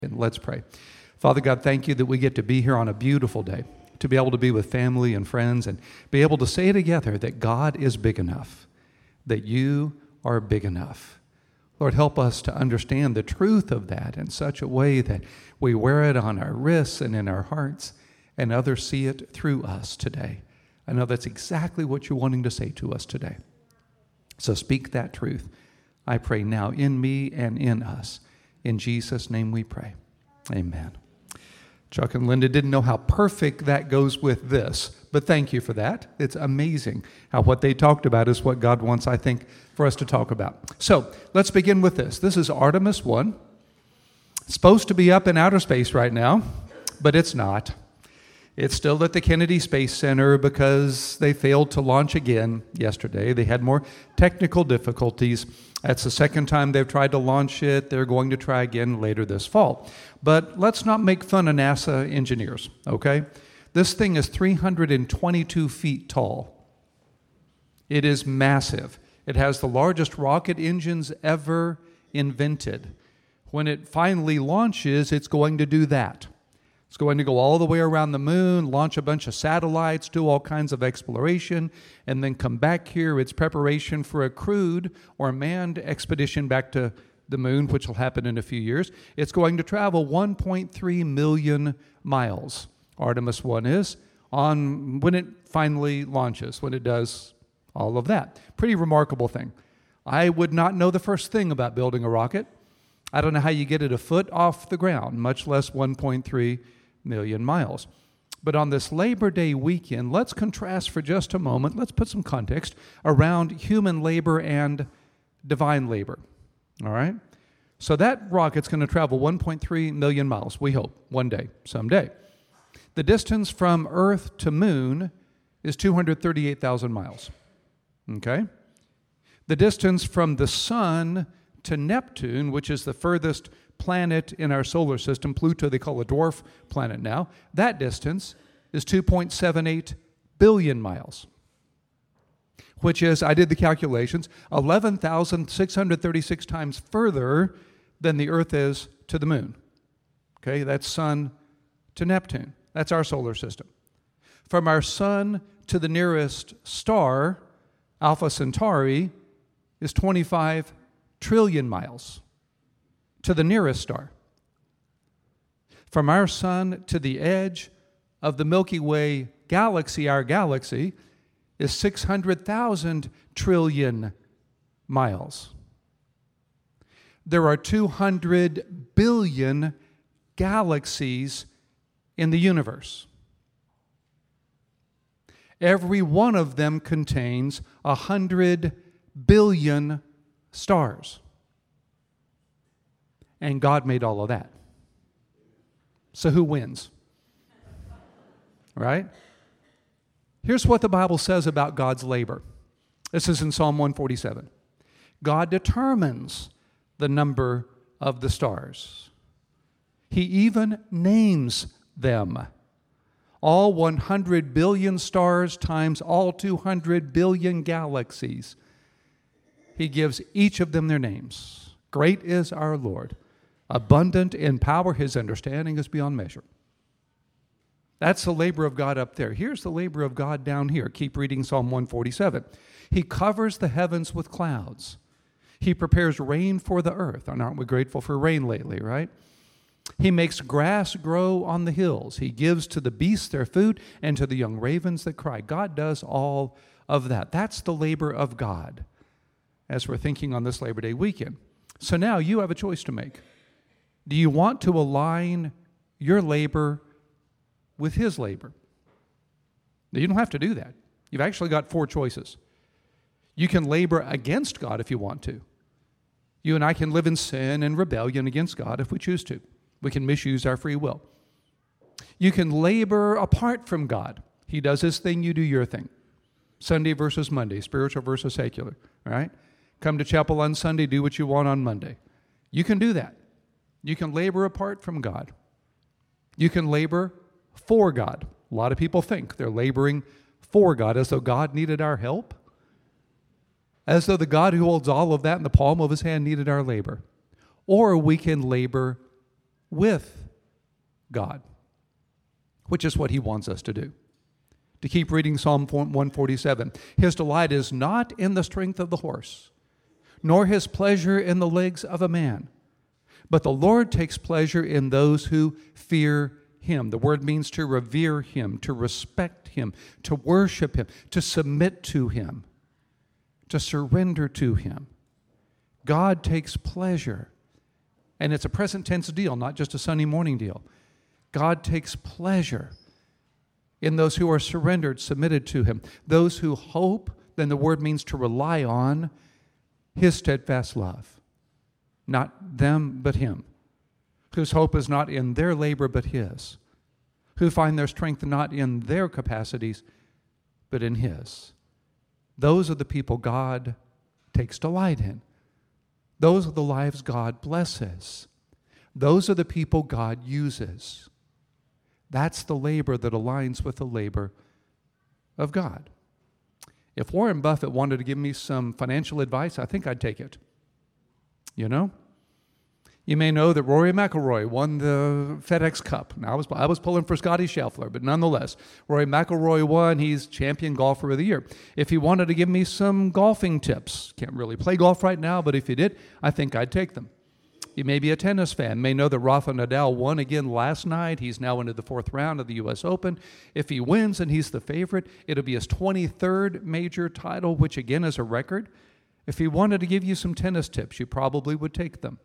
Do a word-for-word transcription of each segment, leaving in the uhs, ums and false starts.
And let's pray. Father God, thank you that we get to be here on a beautiful day, to be able to be with family and friends and be able to say together that God is big enough, that you are big enough. Lord, help us to understand the truth of that in such a way that we wear it on our wrists and in our hearts, and others see it through us today. I know that's exactly what you're wanting to say to us today. So speak that truth, I pray now, in me and in us. In Jesus' name we pray. Amen. Chuck and Linda didn't know how perfect that goes with this, but thank you for that. It's amazing how what they talked about is what God wants, I think, for us to talk about. So let's begin with this. This is Artemis one. It's supposed to be up in outer space right now, but it's not. It's still at the Kennedy Space Center because they failed to launch again yesterday. They had more technical difficulties. That's the second time they've tried to launch it. They're going to try again later this fall. But let's not make fun of NASA engineers, okay? This thing is three hundred twenty-two feet tall. It is massive. It has the largest rocket engines ever invented. When it finally launches, it's going to do that. It's going to go all the way around the moon, launch a bunch of satellites, do all kinds of exploration, and then come back here. It's preparation for a crewed or manned expedition back to the moon, which will happen in a few years. It's going to travel one point three million miles. Artemis one is, on when it finally launches, when it does all of that. Pretty remarkable thing. I would not know the first thing about building a rocket. I don't know how you get it a foot off the ground, much less one point three million miles. But on this Labor Day weekend, let's contrast for just a moment, let's put some context around human labor and divine labor. All right? So that rocket's going to travel one point three million miles, we hope, one day, someday. The distance from Earth to Moon is two hundred thirty-eight thousand miles. Okay? The distance from the Sun to Neptune, which is the furthest planet in our solar system, Pluto they call a dwarf planet now, that distance is two point seven eight billion miles, which is, I did the calculations, eleven thousand six hundred thirty-six times further than the Earth is to the Moon. Okay, that's Sun to Neptune. That's our solar system. From our Sun to the nearest star, Alpha Centauri, is twenty-five trillion miles to the nearest star. From our sun to the edge of the Milky Way galaxy, our galaxy, is six hundred thousand trillion miles. There are two hundred billion galaxies in the universe. Every one of them contains one hundred billion stars. And God made all of that. So who wins? Right? Here's what the Bible says about God's labor. This is in Psalm one forty-seven. God determines the number of the stars. He even names them. All one hundred billion stars times all two hundred billion galaxies. He gives each of them their names. Great is our Lord. Abundant in power, his understanding is beyond measure. That's the labor of God up there. Here's the labor of God down here. Keep reading Psalm one forty-seven. He covers the heavens with clouds. He prepares rain for the earth. And aren't we grateful for rain lately, right? He makes grass grow on the hills. He gives to the beasts their food and to the young ravens that cry. God does all of that. That's the labor of God as we're thinking on this Labor Day weekend. So now you have a choice to make. Do you want to align your labor with his labor? Now, you don't have to do that. You've actually got four choices. You can labor against God if you want to. You and I can live in sin and rebellion against God if we choose to. We can misuse our free will. You can labor apart from God. He does his thing, you do your thing. Sunday versus Monday, spiritual versus secular, all right? Come to chapel on Sunday, do what you want on Monday. You can do that. You can labor apart from God. You can labor for God. A lot of people think they're laboring for God as though God needed our help, as though the God who holds all of that in the palm of his hand needed our labor. Or we can labor with God, which is what he wants us to do. To keep reading Psalm one forty-seven, his delight is not in the strength of the horse, nor his pleasure in the legs of a man, but the Lord takes pleasure in those who fear him. The word means to revere him, to respect him, to worship him, to submit to him, to surrender to him. God takes pleasure, and it's a present tense deal, not just a Sunday morning deal. God takes pleasure in those who are surrendered, submitted to him, those who hope, then the word means to rely on his steadfast love. Not them, but him, whose hope is not in their labor, but his, who find their strength not in their capacities, but in his. Those are the people God takes delight in. Those are the lives God blesses. Those are the people God uses. That's the labor that aligns with the labor of God. If Warren Buffett wanted to give me some financial advice, I think I'd take it. You know? You may know that Rory McIlroy won the FedEx Cup. Now, I was, I was pulling for Scotty Scheffler, but nonetheless, Rory McIlroy won. He's champion golfer of the year. If he wanted to give me some golfing tips, can't really play golf right now, but if he did, I think I'd take them. You may be a tennis fan, may know that Rafa Nadal won again last night. He's now into the fourth round of the U S Open. If he wins and he's the favorite, it'll be his twenty-third major title, which again is a record. If he wanted to give you some tennis tips, you probably would take them.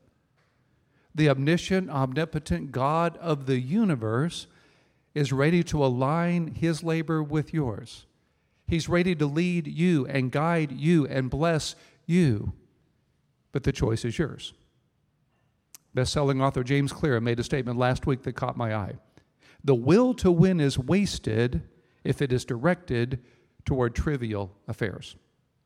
The omniscient, omnipotent God of the universe is ready to align his labor with yours. He's ready to lead you and guide you and bless you. But the choice is yours. Best-selling author James Clear made a statement last week that caught my eye. The will to win is wasted if it is directed toward trivial affairs.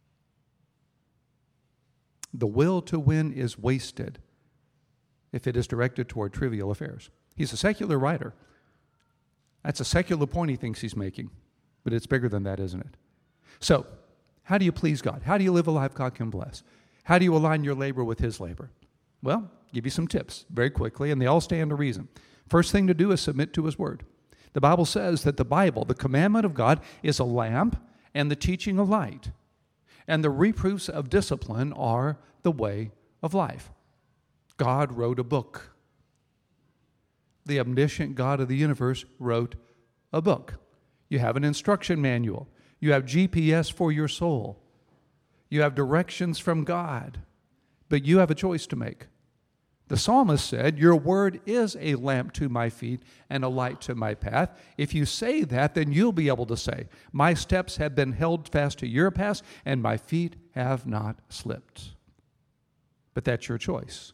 The will to win is wasted if it is directed toward trivial affairs. He's a secular writer. That's a secular point he thinks he's making, but it's bigger than that, isn't it? So, how do you please God? How do you live a life God can bless? How do you align your labor with his labor? Well, give you some tips very quickly, and they all stand to reason. First thing to do is submit to his word. The Bible says that the Bible, the commandment of God, is a lamp and the teaching a light. And the reproofs of discipline are the way of life. God wrote a book. The omniscient God of the universe wrote a book. You have an instruction manual. You have G P S for your soul. You have directions from God. But you have a choice to make. The psalmist said, your word is a lamp to my feet and a light to my path. If you say that, then you'll be able to say, my steps have been held fast to your paths, and my feet have not slipped. But that's your choice.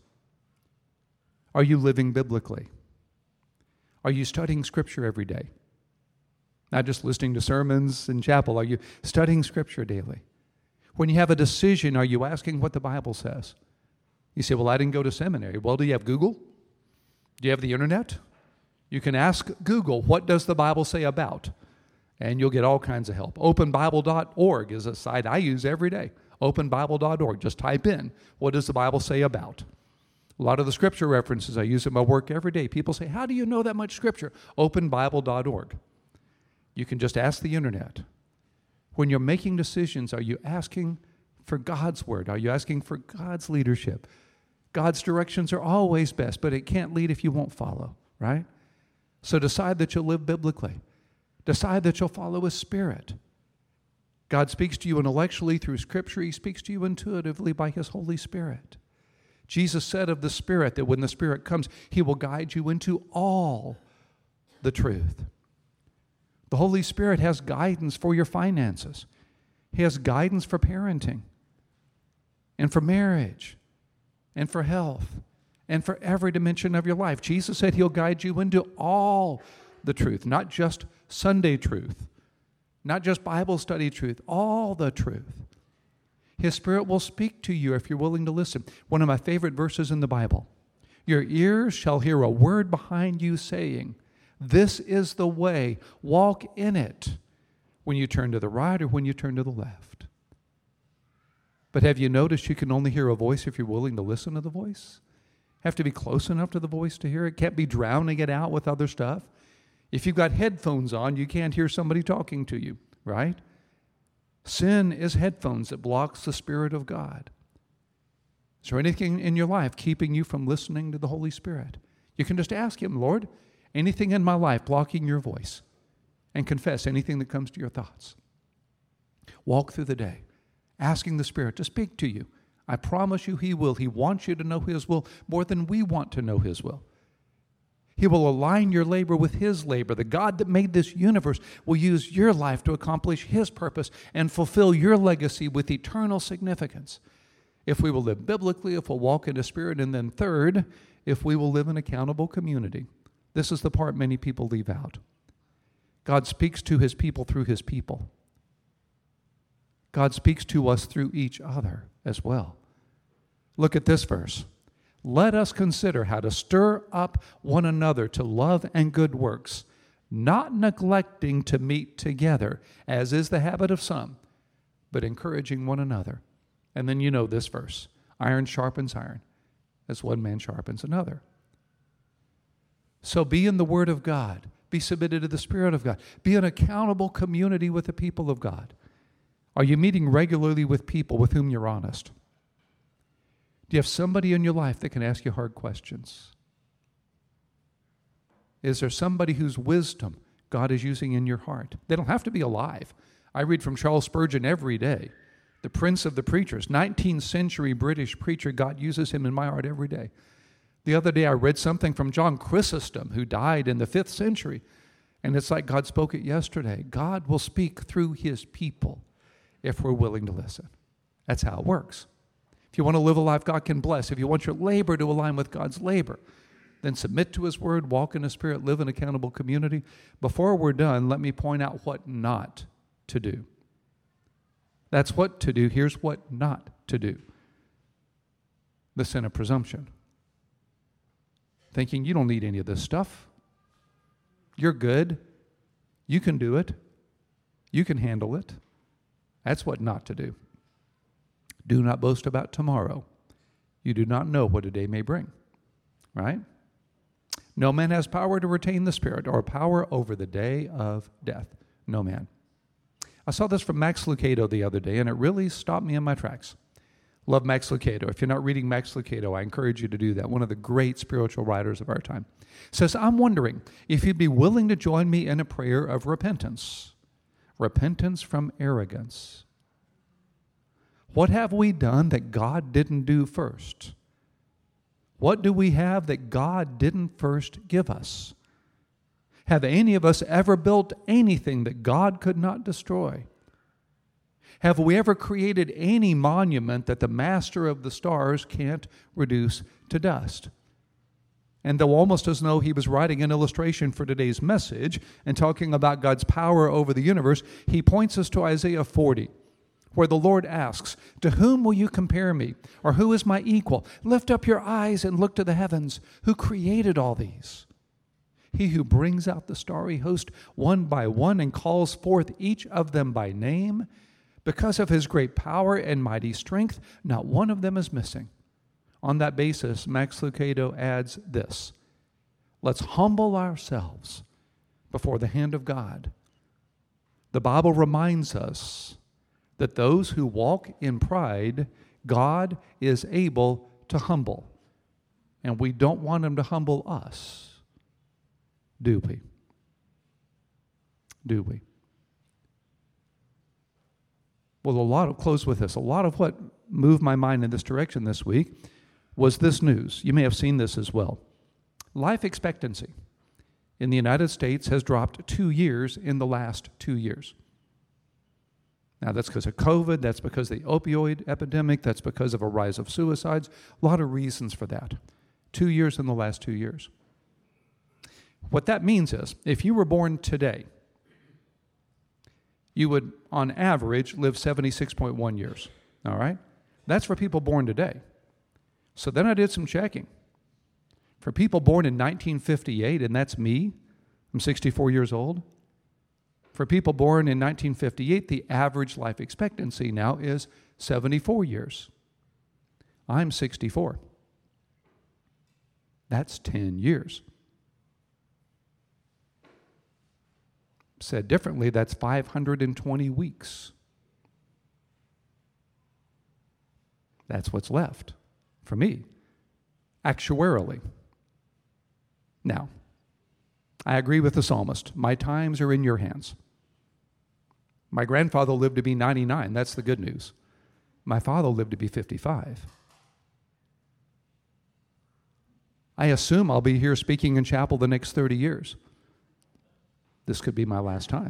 Are you living biblically? Are you studying Scripture every day? Not just listening to sermons in chapel. Are you studying Scripture daily? When you have a decision, are you asking what the Bible says? You say, well, I didn't go to seminary. Well, do you have Google? Do you have the internet? You can ask Google, what does the Bible say about? And you'll get all kinds of help. open bible dot org is a site I use every day. open bible dot org. Just type in, what does the Bible say about? A lot of the scripture references I use in my work every day. People say, how do you know that much scripture? open bible dot org. You can just ask the internet. When you're making decisions, are you asking for God's word? Are you asking for God's leadership? God's directions are always best, but it can't lead if you won't follow, right? So decide that you'll live biblically. Decide that you'll follow his Spirit. God speaks to you intellectually through Scripture. He speaks to you intuitively by his Holy Spirit. Jesus said of the Spirit that when the Spirit comes, he will guide you into all the truth. The Holy Spirit has guidance for your finances. He has guidance for parenting and for marriage and for health and for every dimension of your life. Jesus said he'll guide you into all the truth, not just Sunday truth, not just Bible study truth, all the truth. His Spirit will speak to you if you're willing to listen. One of my favorite verses in the Bible, your ears shall hear a word behind you saying, this is the way, walk in it, when you turn to the right or when you turn to the left. But have you noticed you can only hear a voice if you're willing to listen to the voice? have to be close enough to the voice to hear it. Can't be drowning it out with other stuff. If you've got headphones on, you can't hear somebody talking to you, right? Sin is headphones that blocks the Spirit of God. Is there anything in your life keeping you from listening to the Holy Spirit? You can just ask Him, Lord, anything in my life blocking your voice, and confess anything that comes to your thoughts. Walk through the day, asking the Spirit to speak to you. I promise you He will. He wants you to know His will more than we want to know His will. He will align your labor with His labor. The God that made this universe will use your life to accomplish His purpose and fulfill your legacy with eternal significance. If we will live biblically, if we'll walk in the Spirit, and then third, if we will live in accountable community. This is the part many people leave out. God speaks to His people through His people. God speaks to us through each other as well. Look at this verse. Let us consider how to stir up one another to love and good works, not neglecting to meet together, as is the habit of some, but encouraging one another. And then you know this verse, iron sharpens iron, as one man sharpens another. So be in the Word of God. Be submitted to the Spirit of God. Be an accountable community with the people of God. Are you meeting regularly with people with whom you're honest? Do you have somebody in your life that can ask you hard questions? Is there somebody whose wisdom God is using in your heart? They don't have to be alive. I read from Charles Spurgeon every day, the Prince of the Preachers, nineteenth century British preacher. God uses him in my heart every day. The other day I read something from John Chrysostom, who died in the fifth century, and it's like God spoke it yesterday. God will speak through His people if we're willing to listen. That's how it works. If you want to live a life God can bless, if you want your labor to align with God's labor, then submit to His Word, walk in His Spirit, live in accountable community. Before we're done, let me point out what not to do. That's what to do. Here's what not to do. The sin of presumption. Thinking you don't need any of this stuff. You're good. You can do it. You can handle it. That's what not to do. Do not boast about tomorrow. You do not know what a day may bring. Right? No man has power to retain the Spirit or power over the day of death. No man. I saw this from Max Lucado the other day, and it really stopped me in my tracks. Love Max Lucado. If you're not reading Max Lucado, I encourage you to do that. One of the great spiritual writers of our time. Says, I'm wondering if you'd be willing to join me in a prayer of repentance. Repentance from arrogance. What have we done that God didn't do first? What do we have that God didn't first give us? Have any of us ever built anything that God could not destroy? Have we ever created any monument that the master of the stars can't reduce to dust? And though almost as though he was writing an illustration for today's message and talking about God's power over the universe, he points us to Isaiah forty, where the Lord asks, to whom will you compare me? Or who is my equal? Lift up your eyes and look to the heavens. Who created all these? He who brings out the starry host one by one and calls forth each of them by name. Because of His great power and mighty strength, not one of them is missing. On that basis, Max Lucado adds this. Let's humble ourselves before the hand of God. The Bible reminds us that those who walk in pride, God is able to humble. And we don't want Him to humble us, do we? Do we? Well, a lot of, close with this, a lot of what moved my mind in this direction this week was this news. You may have seen this as well. Life expectancy in the United States has dropped two years in the last two years. Now, that's because of COVID, that's because of the opioid epidemic, that's because of a rise of suicides, a lot of reasons for that. Two years in the last two years. What that means is, if you were born today, you would, on average, live seventy-six point one years, all right? That's for people born today. So then I did some checking. For people born in nineteen fifty-eight, and that's me, I'm sixty-four years old. For people born in nineteen fifty-eight, the average life expectancy now is seventy-four years. I'm sixty-four. That's ten years. Said differently, that's five hundred twenty weeks. That's what's left for me, actuarially. Now, I agree with the psalmist. My times are in your hands. My grandfather lived to be ninety-nine. That's the good news. My father lived to be fifty-five. I assume I'll be here speaking in chapel the next thirty years. This could be my last time.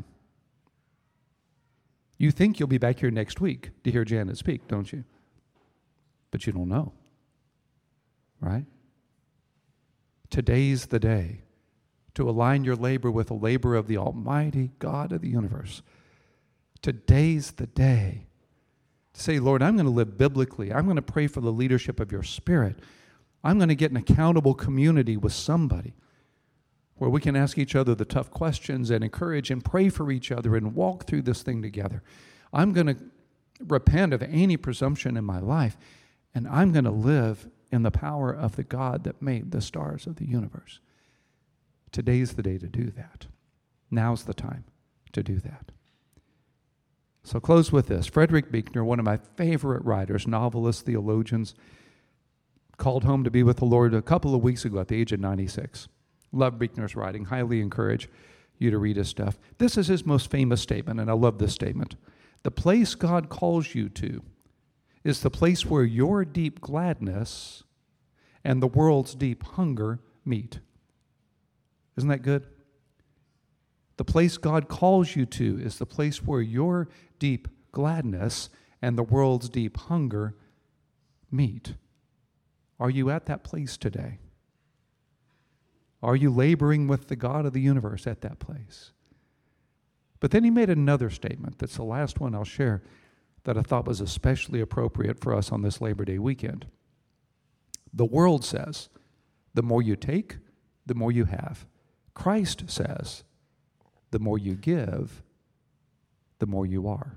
You think you'll be back here next week to hear Janet speak, don't you? But you don't know, right? Today's the day to align your labor with the labor of the Almighty God of the universe. Today's the day to say, Lord, I'm going to live biblically. I'm going to pray for the leadership of your Spirit. I'm going to get an accountable community with somebody where we can ask each other the tough questions and encourage and pray for each other and walk through this thing together. I'm going to repent of any presumption in my life, and I'm going to live in the power of the God that made the stars of the universe. Today's the day to do that. Now's the time to do that. So close with this. Frederick Buechner, one of my favorite writers, novelists, theologians, called home to be with the Lord a couple of weeks ago at the age of ninety-six. Love Buechner's writing. Highly encourage you to read his stuff. This is his most famous statement, and I love this statement. The place God calls you to is the place where your deep gladness and the world's deep hunger meet. Isn't that good? The place God calls you to is the place where your deep gladness and the world's deep hunger meet. Are you at that place today? Are you laboring with the God of the universe at that place? But then he made another statement that's the last one I'll share that I thought was especially appropriate for us on this Labor Day weekend. The world says, the more you take, the more you have. Christ says, the more you give, the more you are.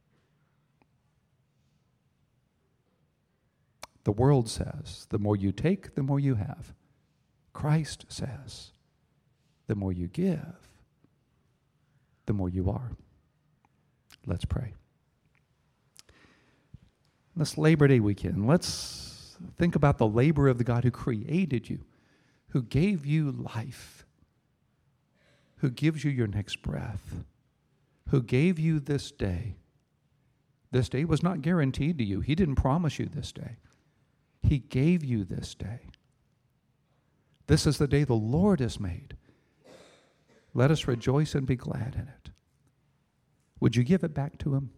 The world says, the more you take, the more you have. Christ says, the more you give, the more you are. Let's pray. This Labor Day weekend, let's think about the labor of the God who created you, who gave you life, who gives you your next breath, who gave you this day. This day was not guaranteed to you. He didn't promise you this day. He gave you this day. This is the day the Lord has made. Let us rejoice and be glad in it. Would you give it back to him?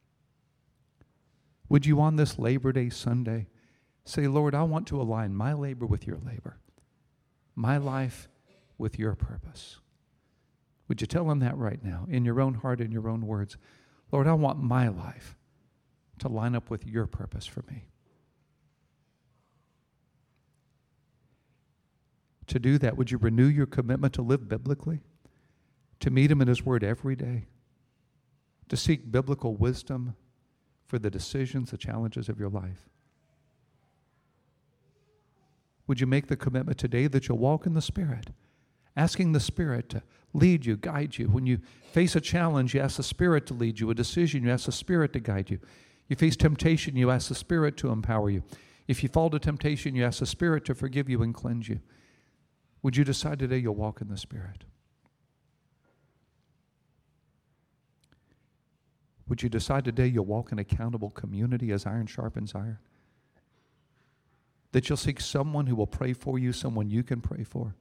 Would you on this Labor Day Sunday say, Lord, I want to align my labor with your labor, my life with your purpose? Would you tell him that right now, in your own heart, in your own words? Lord, I want my life to line up with your purpose for me. To do that, would you renew your commitment to live biblically, to meet him in his word every day, to seek biblical wisdom for the decisions, the challenges of your life? Would you make the commitment today that you'll walk in the Spirit, asking the Spirit to lead you, guide you? When you face a challenge, you ask the Spirit to lead you. A decision, you ask the Spirit to guide you. You face temptation, you ask the Spirit to empower you. If you fall to temptation, you ask the Spirit to forgive you and cleanse you. Would you decide today you'll walk in the Spirit? Would you decide today you'll walk in accountable community as iron sharpens iron? That you'll seek someone who will pray for you, someone you can pray for.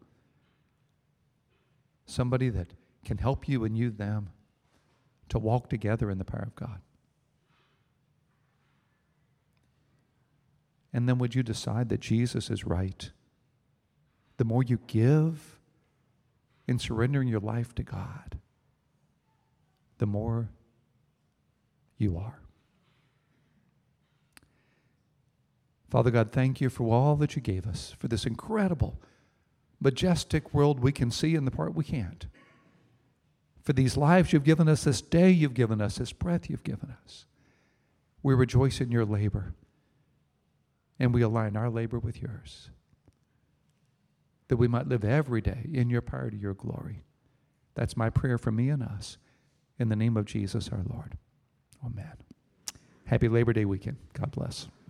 Somebody that can help you and you them to walk together in the power of God. And then would you decide that Jesus is right? The more you give in surrendering your life to God, the more you are. Father God, thank you for all that you gave us, for this incredible, majestic world we can see and the part we can't. For these lives you've given us, this day you've given us, this breath you've given us. We rejoice in your labor, and we align our labor with yours. that we might live every day in your power to your glory. That's my prayer for me and us. In the name of Jesus our Lord. Amen. Happy Labor Day weekend. God bless.